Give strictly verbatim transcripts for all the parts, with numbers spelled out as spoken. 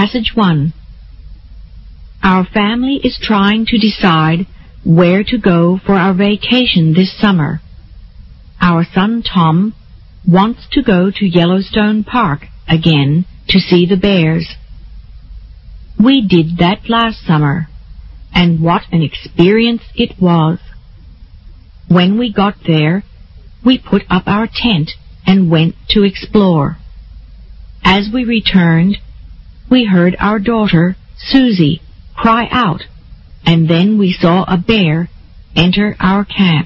Passage one. Our family is trying to decide where to go for our vacation this summer. Our son Tom wants to go to Yellowstone Park again to see the bears. We did that last summer, and what an experience it was. When we got there, we put up our tent and went to explore. As we returned, we heard our daughter, Susie, cry out, and then we saw a bear enter our camp.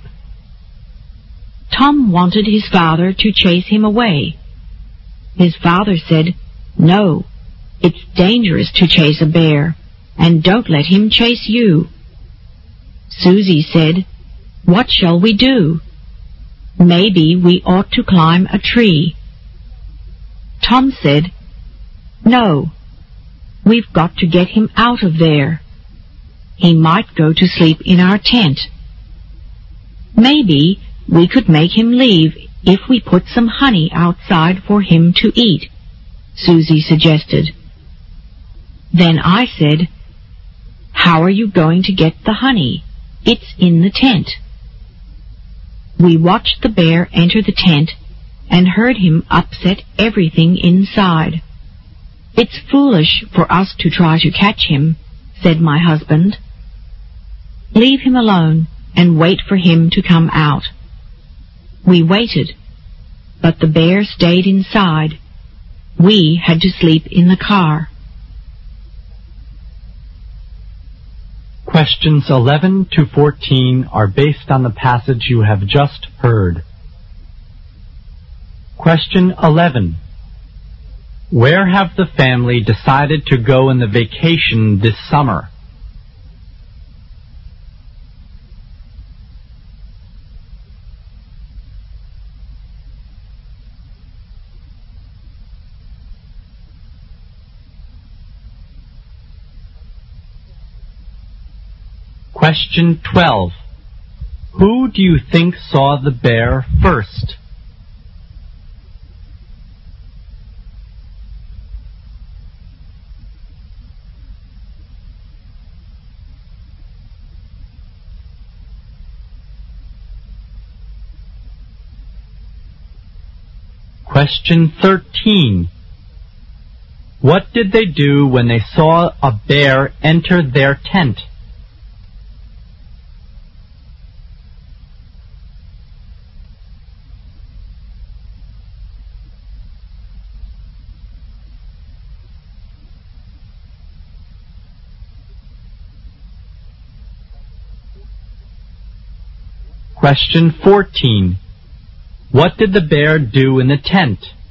Tom wanted his father to chase him away. His father said, "No, it's dangerous to chase a bear, and don't let him chase you." Susie said, "What shall we do? Maybe we ought to climb a tree." Tom said, "No, we've got to get him out of there. He might go to sleep in our tent. Maybe we could make him leave if we put some honey outside for him to eat," Susie suggested. Then I said, "How are you going to get the honey? It's in the tent." We watched the bear enter the tent and heard him upset everything inside. "It's foolish for us to try to catch him," said my husband. "Leave him alone and wait for him to come out." We waited, but the bear stayed inside. We had to sleep in the car. Questions eleven to fourteen are based on the passage you have just heard. Question eleven. Where have the family decided to go in the vacation this summer? Question twelve. Who do you think saw the bear first? Question thirteen. What did they do when they saw a bear enter their tent? Question fourteen. What did the bear do in the tent?